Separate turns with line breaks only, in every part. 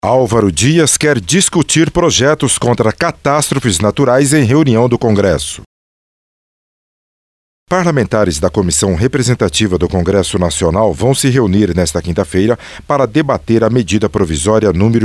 Álvaro Dias quer discutir projetos contra catástrofes naturais em reunião do Congresso. Parlamentares da Comissão Representativa do Congresso Nacional vão se reunir nesta quinta-feira para debater a medida provisória número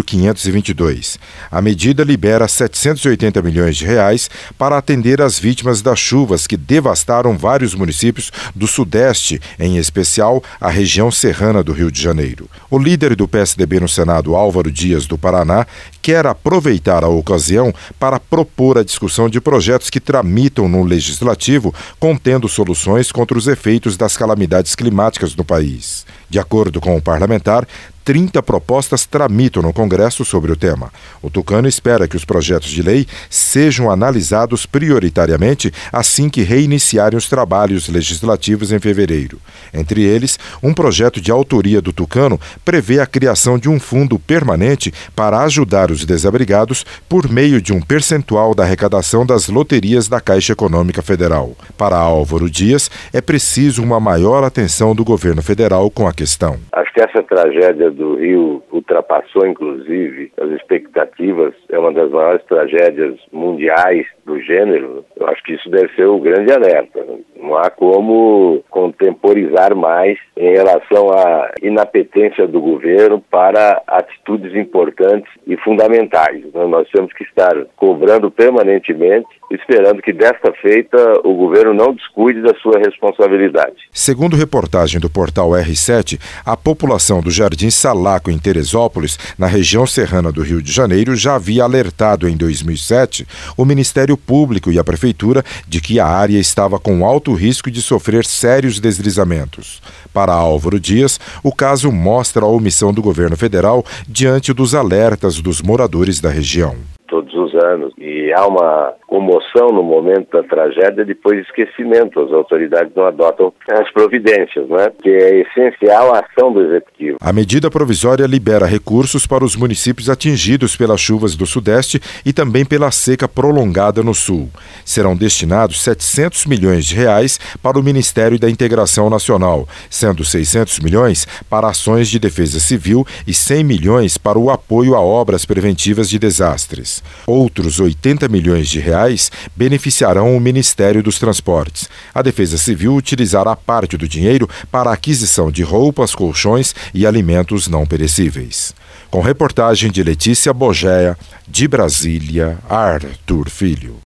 522. A medida libera 780 milhões de reais para atender as vítimas das chuvas que devastaram vários municípios do Sudeste, em especial a região serrana do Rio de Janeiro. O líder do PSDB no Senado, Álvaro Dias, do Paraná, quer aproveitar a ocasião para propor a discussão de projetos que tramitam no Legislativo, contendo soluções contra os efeitos das calamidades climáticas no país. De acordo com o parlamentar, 30 propostas tramitam no Congresso sobre o tema. O tucano espera que os projetos de lei sejam analisados prioritariamente assim que reiniciarem os trabalhos legislativos em fevereiro. Entre eles, um projeto de autoria do tucano prevê a criação de um fundo permanente para ajudar os desabrigados por meio de um percentual da arrecadação das loterias da Caixa Econômica Federal. Para Álvaro Dias, é preciso uma maior atenção do governo federal com a questão.
Acho que essa tragédia do Rio ultrapassou, inclusive, as expectativas. É uma das maiores tragédias mundiais do gênero. Eu acho que isso deve ser o grande alerta. Não há como contemporizar mais em relação à inapetência do governo para atitudes importantes e fundamentais. Nós temos que estar cobrando permanentemente, esperando que desta feita o governo não descuide da sua responsabilidade.
Segundo reportagem do portal R7, a população do Jardim Salaco, em Teresópolis, na região serrana do Rio de Janeiro, já havia alertado em 2007 o Ministério Público e a Prefeitura de que a área estava com alto risco de sofrer sérios deslizamentos. Para Álvaro Dias, o caso mostra a omissão do governo federal diante dos alertas dos moradores da região.
Todos os anos. E há uma comoção no momento da tragédia, depois esquecimento. As autoridades não adotam as providências, né? Que é essencial a ação do Executivo.
A medida provisória libera recursos para os municípios atingidos pelas chuvas do Sudeste e também pela seca prolongada no Sul. Serão destinados 700 milhões de reais para o Ministério da Integração Nacional, sendo 600 milhões para ações de defesa civil e 100 milhões para o apoio a obras preventivas de desastres. Outros 80 milhões de reais beneficiarão o Ministério dos Transportes. A Defesa Civil utilizará parte do dinheiro para a aquisição de roupas, colchões e alimentos não perecíveis. Com reportagem de Letícia Bogéia, de Brasília, Arthur Filho.